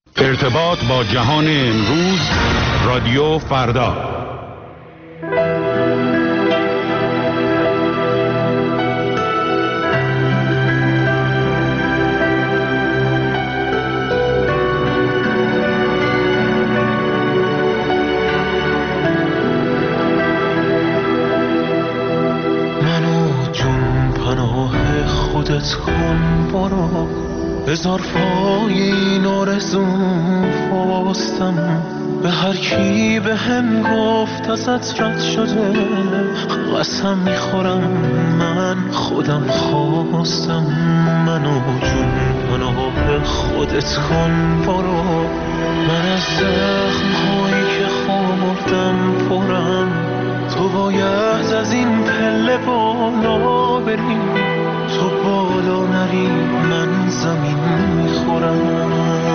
ارتباط با جهان امروز، رادیو فردا. منو جون پناه خودت کن برو، بذار پای این آرزوم فاستم. به هر کی به هم گفت ازت رد شده، قسم میخورم من خودم خواستم. منو جون پناه خودت کن برو، من از زخم‌هایی که خوردم پرم. تو باید از این پله بالا بری، تو بالا نری من زمین میخورم.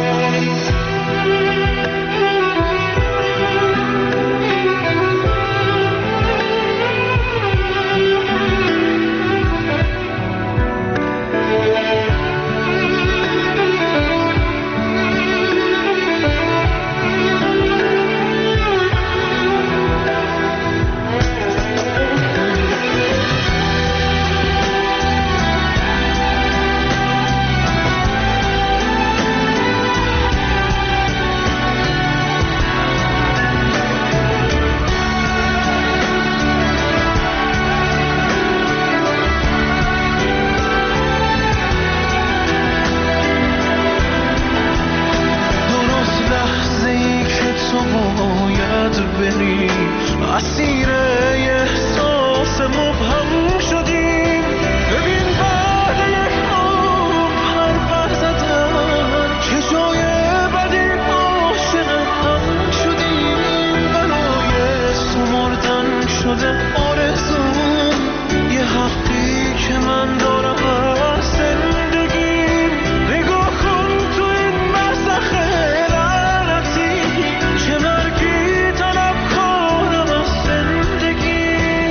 اسیر احساس مبهم شدیم. ببین بعد یک عمر حرف زدن چه جای بدی عاشق هم شدیم. بلای سمردن شده آرزوم، یه حقی که من دارم از زندگیم. نگاه کن تو این مسخ لعنتی، چه مرگی طلب کنم از زندگی.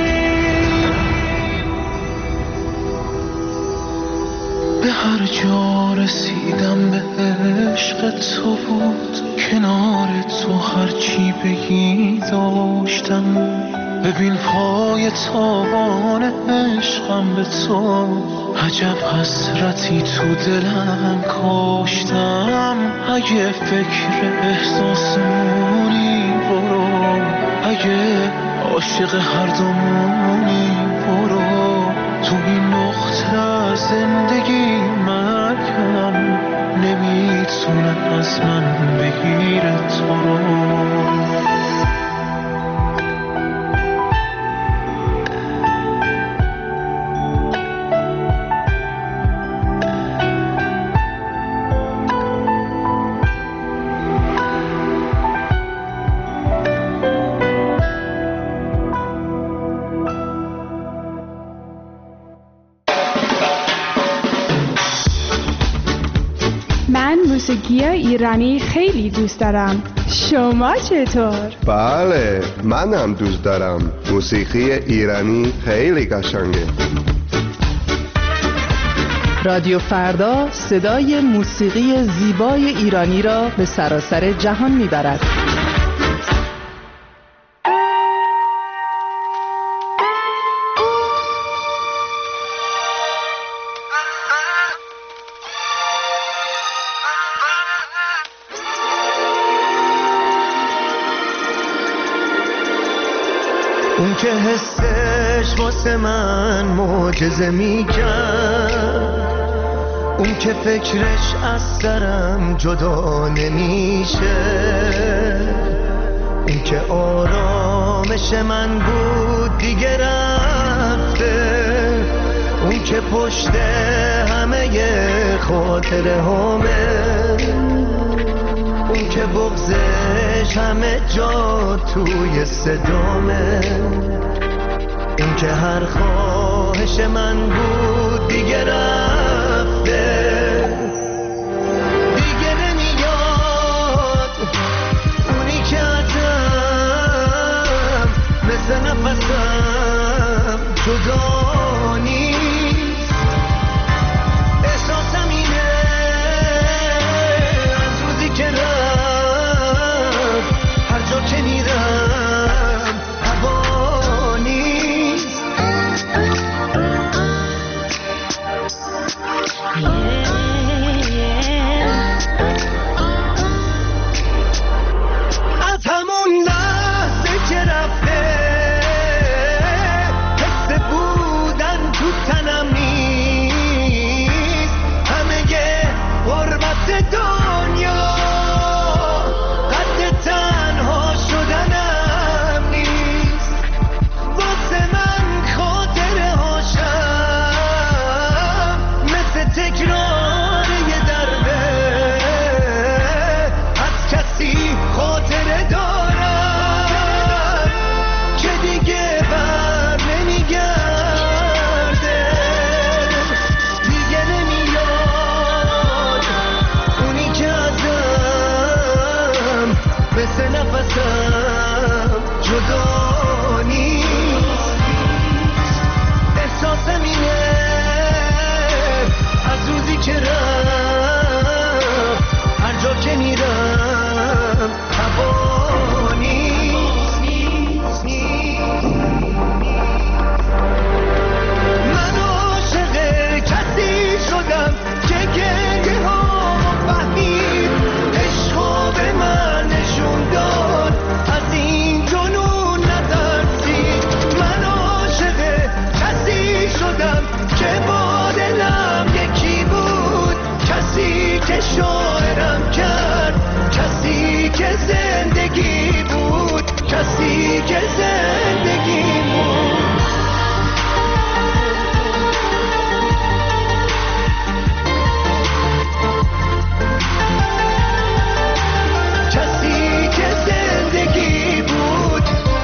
به هر جا رسیدم به عشق تو بود، کنار تو هرچی بگی داشتم. ببین پای تابان عشقم به تو، عجب حسرتی تو دلم کاشتم. اگه فکر احساسمونی برو، اگه عاشق هر دومونی برو. تو این نقطه از زندگی مرگم نمیتونه از من بگیره تو رو. موسیقی ایرانی خیلی دوست دارم. شما چطور؟ بله، منم دوست دارم. موسیقی ایرانی خیلی قشنگه. رادیو فردا صدای موسیقی زیبای ایرانی را به سراسر جهان میبرد. اون که حسش واسه من معجزه میکرد، اون که فکرش از سرم جدا نمیشه، اون که آرامش من بود دیگه رفته، اون که پشت همه خاطره همه، اون که بغضش همه جا توی صدامه، اون که هر خواهش من بود دیگه رفته، دیگه نمیاد. اونی که ازم مثل نفسم جدا نیست، احساسم اینه از روزی که رفت نفسم جدا نیست. احساسم اینه از روزی که رفت هر جا که میرم هوا نیست. من عاشق کسی شدم که گریه ها فهمید، عشقا به من نشون داد از این جنون نترسید. من عاشق کسی شدم که با دلم یکی بود، کسی که شاعرم کرد، کسی که زندگی بود، کسی که زندگی بود. کسی که زندگی بود.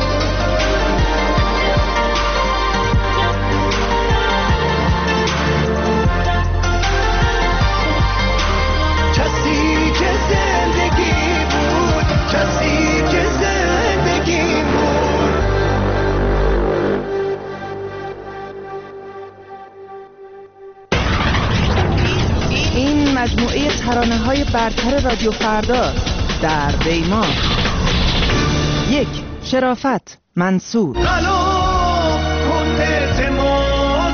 کسی که زندگی بود. کسی که زندگی بود. این مجموعه ترانه‌های برتر رادیو فردا در دیما. 1. شرافت منصور. قلم کن اعتماد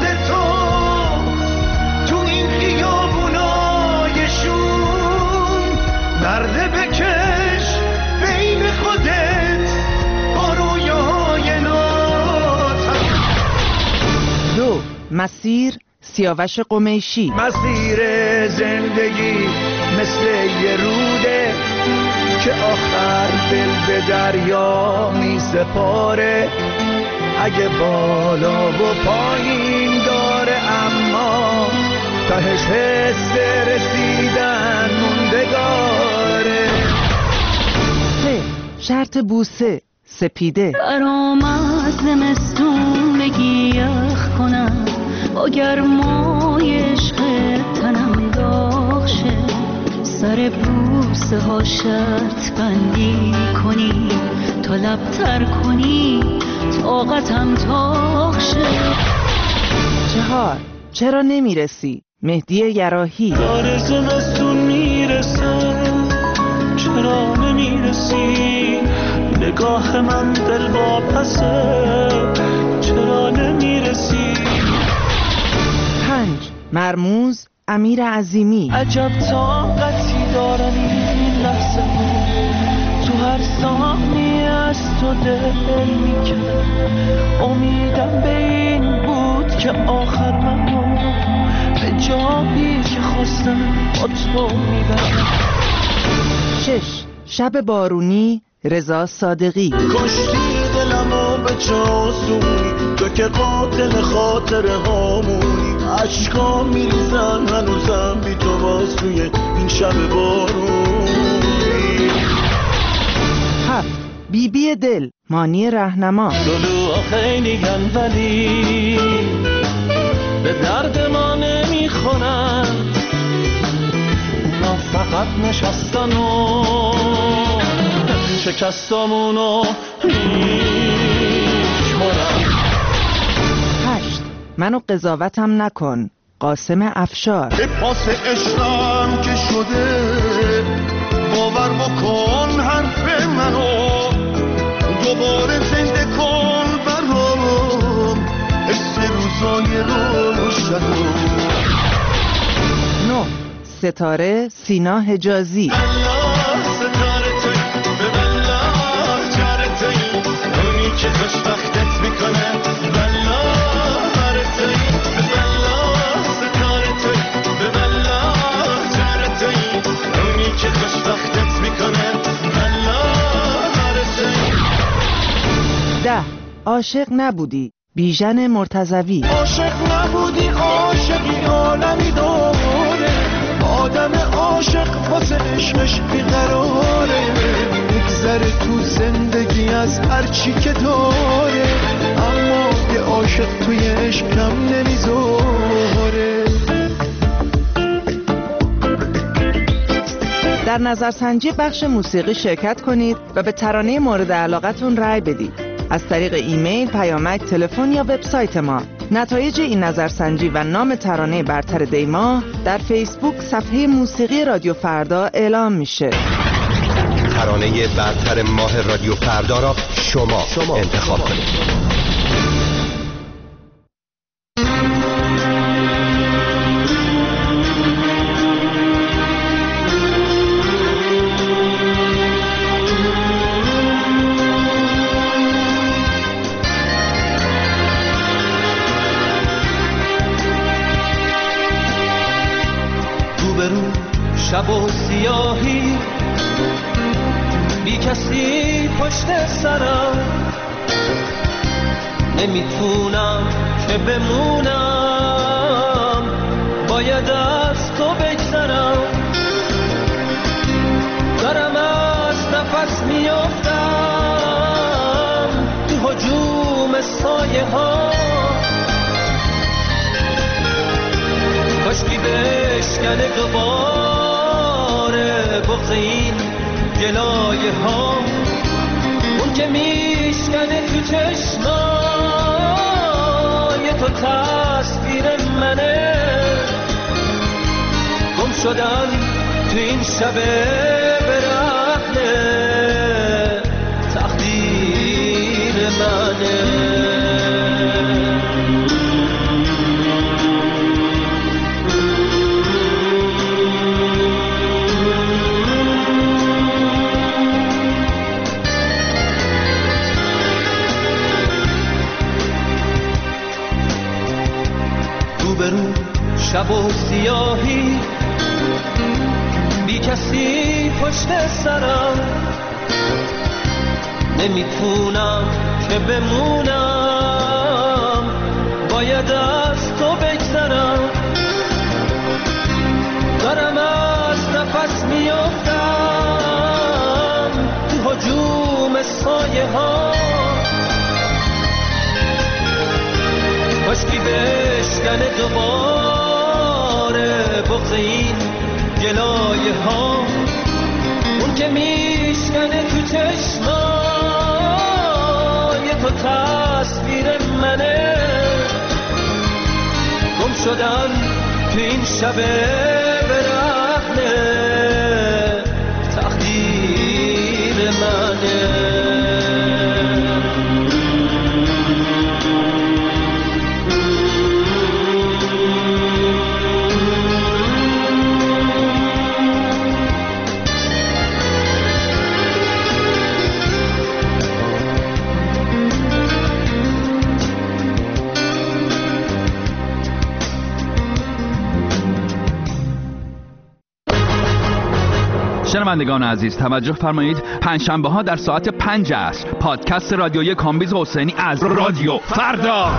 تو این خیابونای شوم، درد بکش بین خودت با رویاهای ناتم. 2. مسیر سیاوش قمیشی. مسیر زندگی مثل یه روده که آخر دل به دریا می سپاره. اگه بالا و پایین داره اما تهش حس رسیدن موندگاره. 3. شرط بوسه سپیده. برام از زمستون یخ کنم، با گرمای عشق تنم داغ شه، سر بوسه ها شرط بندی کنی، تا لبتر کنی طاقتم تاق شه. 4. چرا نمیرسی مهدی یراحی. داره زمستون میرسه، چرا نمیرسی؟ نگاه من دل واپسه، چرا نمیرسی؟ 5. مرموز امیر عظیمی. عجب طاقتی دارم این لحظه ها، تو هر ثانیه از تو دل میکنه. امیدم به این بود که آخر منو به جایی که خواستم با تو میبرم. 6. شب بارونی رضا صادقی. کشتی دلمو به چاسونی، تو که قاتل خاطره هامونی. عشقا میریزن هنوزم بی تو باز توی این شب بارونی. 7. بیبی دل مانی رهنما. دلوها خیلی گن ولی به درد ما نمیخونن، اونا فقط نشستن و شکستامونو میشمارن. 8. منو قضاوتم نکن قاسم افشار. پاس عشقم که شده، باور بکن حرف منو، دوباره زنده کن برام حس روزای روشنو. 9. ستاره سینا حجازی. ستاره توی به بلار جاره توی، اونی که خوشبختت میکنه بلار باره توی به بلار. ستاره توی به بلار جاره توی، اونی که خوشبختت میکنه بلار باره توی. 10. عاشق نبودی بیژن مرتضوی. عاشق نبودی عاشقی عالمی داره، آدم عاشق واسه عشقش بیقراره. میگذره تو زندگی از هر چی که داره، اما یه عاشق توی عشقم نمیذاره. در نظرسنجی بخش موسیقی شرکت کنید و به ترانه مورد علاقتون رأی بدید. از طریق ایمیل، پیامک، تلفن یا وبسایت ما. نتایج این نظرسنجی و نام ترانه برتر دی‌ماه در فیسبوک صفحه موسیقی رادیو فردا اعلام میشه. ترانه برتر ماه رادیو فردا را شما انتخاب کنید. شب و سیاهی بی کسی پشت سرم، نمیتونم که بمونم، باید از تو بگذرم. دارم از نفس میافتم تو هجوم سایه ها، کاشکی بشکنه دوباره بغض این گلایه ها، اون که میشکنه تو چشمای تو تصویر منه. گم شدن تو این شب برهنه تقدیر منه. شب و سیاهی بی کسی پشت سرم، نمیتونم که بمونم، باید از تو بگذرم. دارم از نفس میافتم تو هجوم سایه ها، کاشکی بشکنه دوباره بغض این گلایه ها، اون که میشکنه تو چشمای تو تصویر منه. گم شدن تو این شب برهنه تقدیر منه. شنوندگان عزیز توجه فرمایید، پنجشنبه ها در ساعت 5 عصر پادکست رادیویی کامبیز حسینی از رادیو فردا.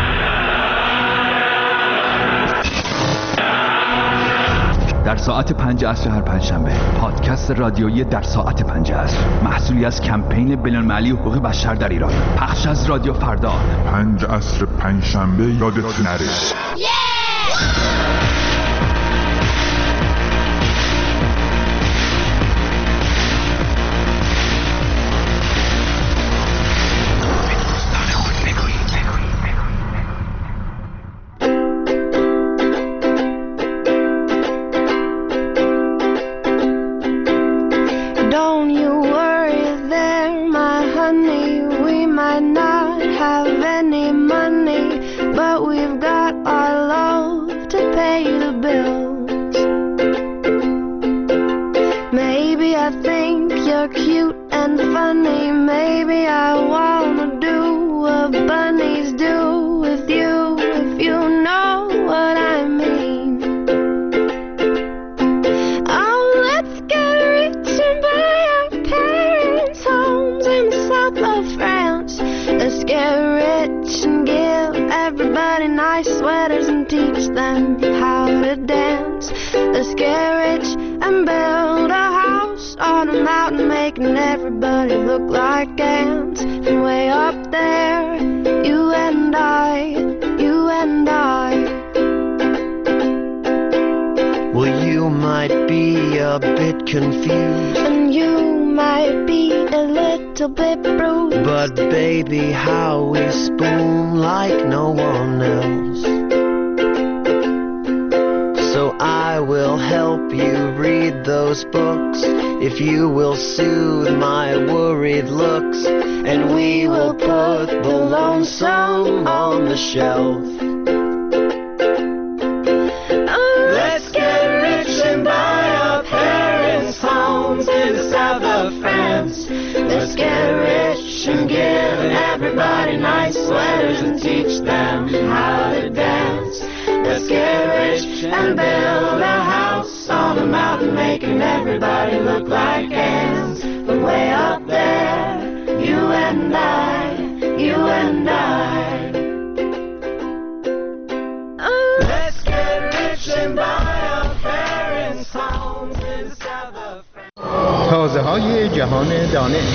در ساعت 5 عصر هر پنجشنبه پادکست رادیویی در ساعت 5 عصر، محصولی از کمپین بین‌المللی حقوق بشر در ایران، پخش از رادیو فردا. 5 عصر پنجشنبه یادت نره. Well, you might be a a bit confused, and you might be a little bit bruised, but baby, how we spoon like no one else. So I will help you read those books if you will soothe my worried looks, and we will put the lonesome on the shelf. Let's get rich and buy our parents' homes in the south of France. Let's get rich and give everybody nice sweaters and teach them how to dance. Let's get rich and build a house on a mountain, making everybody look like ants. But way up there, you and I, you and I. Let's get rich and buy our parents' homes in the south of France. تازه‌های جهان دانش.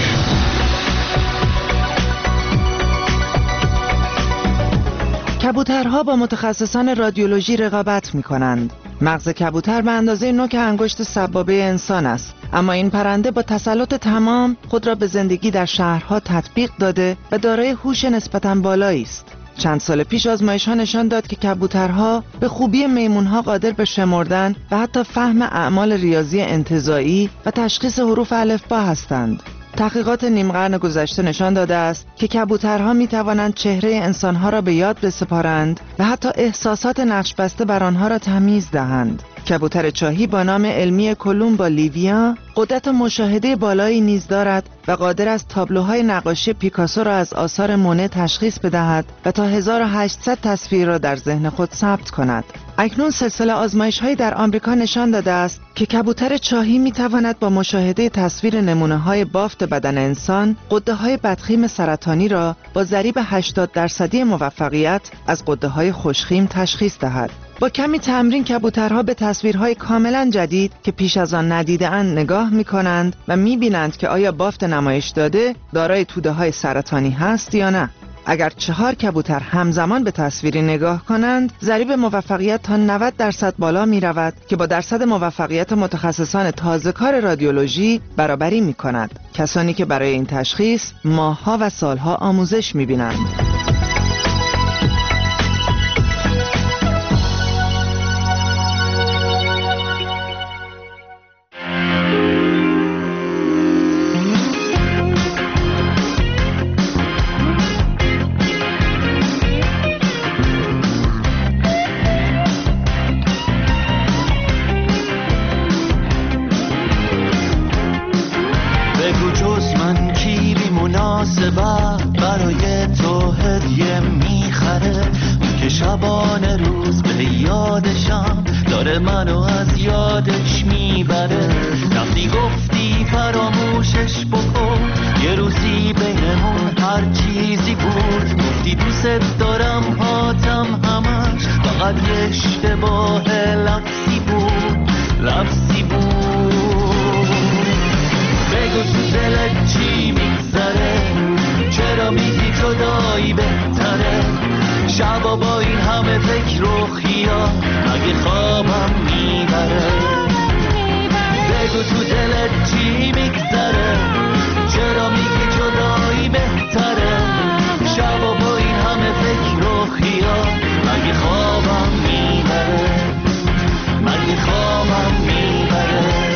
کبوترها با متخصصان رادیولوژی رقابت می‌کنند. مغز کبوتر به اندازه نوک انگشت سبابه انسان است، اما این پرنده با تسلط تمام خود را به زندگی در شهرها تطبیق داده و دارای هوش نسبتاً بالایی است. چند سال پیش آزمایش‌ها نشان داد که کبوترها به خوبی میمون‌ها قادر به شمردن و حتی فهم اعمال ریاضی انتزاعی و تشخیص حروف الفبا هستند. تحقیقات نیم قرن گذشته نشان داده است که کبوترها می توانند چهره انسانها را به یاد بسپارند و حتی احساسات نقش بسته بر آنها را تمیز دهند. کبوتر چاهی با نام علمی کولومبا لیویا قدرت مشاهده بالایی نیز دارد و قادر است تابلوهای نقاشی پیکاسو را از آثار مونه تشخیص بدهد و تا 1800 تصویر را در ذهن خود ثبت کند. اکنون سلسله آزمایش‌هایی در آمریکا نشان داده است که کبوتر چاهی می‌تواند با مشاهده تصویر نمونه‌های بافت بدن انسان غده‌های بدخیم سرطانی را با ضریب 80% موفقیت از غده‌های خوشخیم تشخیص دهد. با کمی تمرین کبوترها به تصویرهای کاملا جدید که پیش از آن ندیده‌اند نگاه می‌کنند و می‌بینند که آیا بافت نمایش داده دارای توده‌های سرطانی هست یا نه. اگر 4 کبوتر همزمان به تصویری نگاه کنند، ضریب موفقیت تا 90% بالا می رود که با درصد موفقیت متخصصان تازه‌کار رادیولوژی برابری می کند. کسانی که برای این تشخیص ماه‌ها و سال‌ها آموزش می بینند. برای تو هدیه میخره که شبانه روز به یادشم داره منو از یادش میبره. وقتی گفتی فراموشش بکن یه روزی بینمون هر چیزی بود، گفتی دوست دارم هاتم همش فقط یه اشتباه لفظی بود. بگو تو دلت چی میگذره، چرا میگی جدایی بهتره؟ شبا با این همه فکر و خیال مگه خوابم میبره؟ بگو تو دلت چی میگذره، چرا میگی جدایی بهتره؟ شبا با این همه فکر و خیال مگه خوابم میبره؟ مگه خوابم میبره؟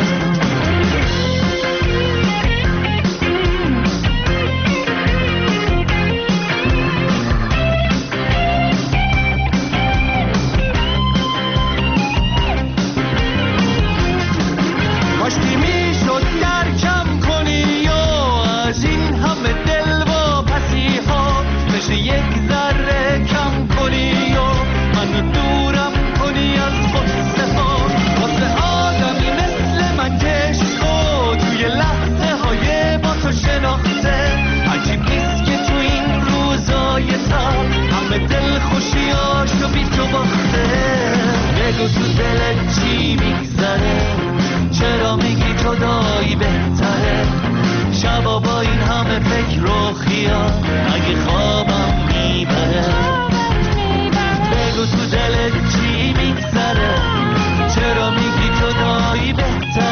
بگو تو دلت چی میگذره، چرا میگی جدایی بهتره؟ شبا با این همه فکر و خیال اگه خوابم میبره؟ بگو تو دلت چی میگذره، چرا میگی جدایی بهتره؟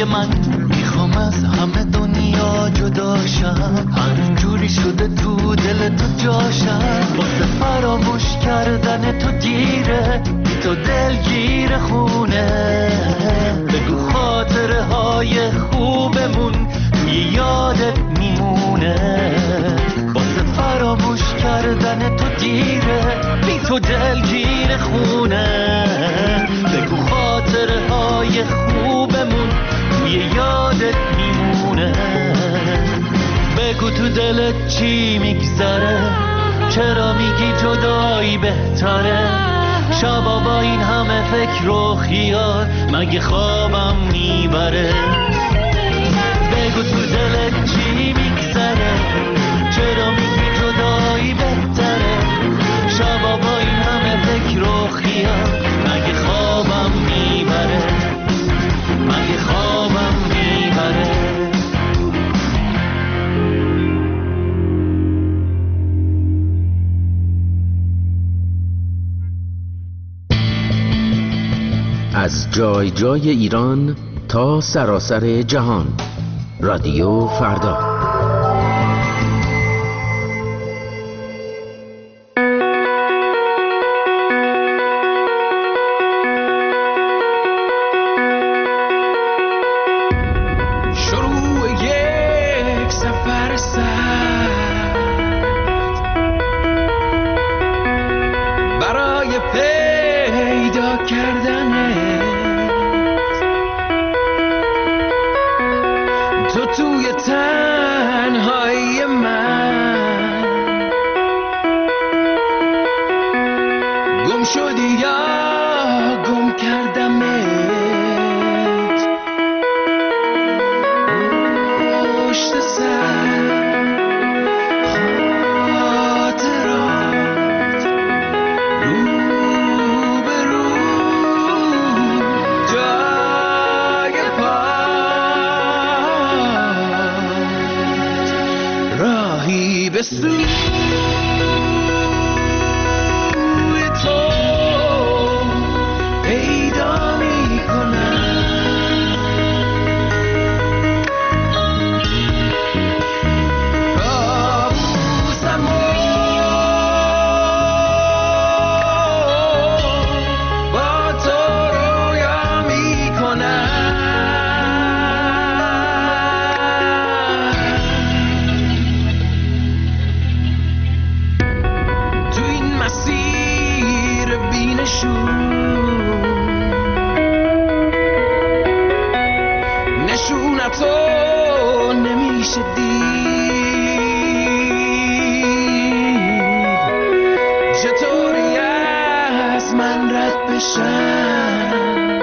من میخوام از همه دنیا جداشم، همینجوری شده تو دل تو جاشم، واسه فراموش کردن تو دیره، بی تو دلگیر خونه. بگو خاطره های خوبمون توی یادت میمونه، واسه فراموش کردن تو دیره، بی تو دلگیر خونه. بگو خاطره های خوبمون توی یادت میمونه. بگو تو دلت چی میگذره، چرا میگی جدایی بهتره. شبا با این همه فکر و خیال مگه خوابم میبره. بگو تو دلت چی میگذره، چرا میگی جدایی بهتره. شبا با این همه فکر و خیال مگه خوابم میبره، مگه خوابم میبره. از جای جای ایران تا سراسر جهان، رادیو فردا. شروع یک سفر سخت برای پیدا کردنت، تو توی تنهایی من گم شدی یا گم کردمت. پشت سر خاطرات رو به رو جای پات راهی به سوی تو پیدا میکنم. کابوسمو با تو رویا میکنم. تو این مسیر نشونتو نمیشه دید. چطوری از من رد بشم،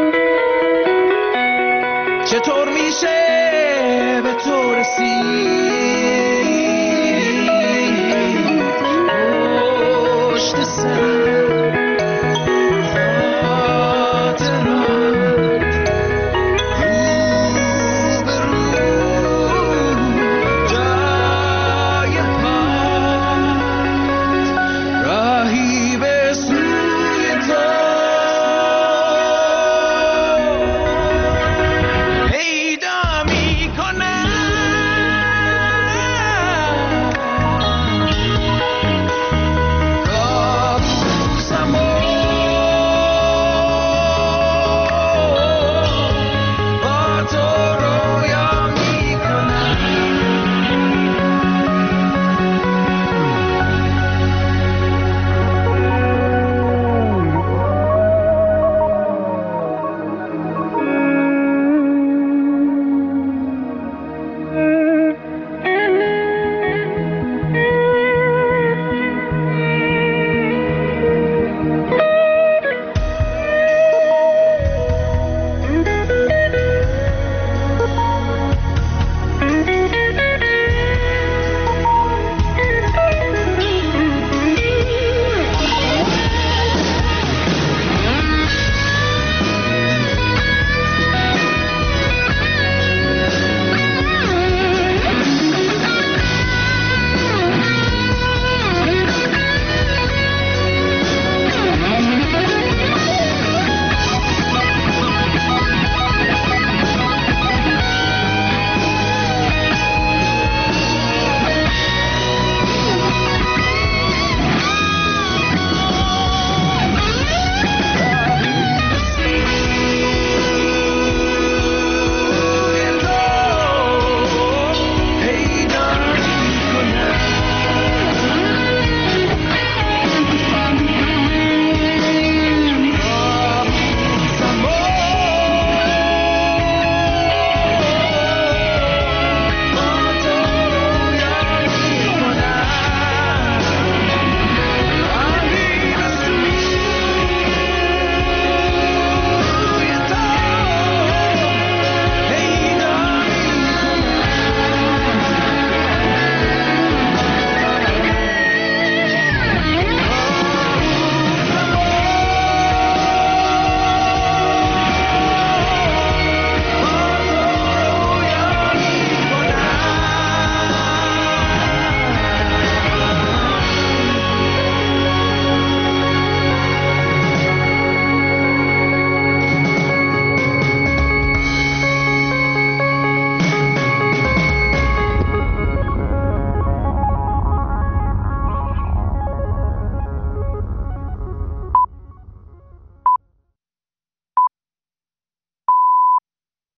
چطور میشه به تو رسید.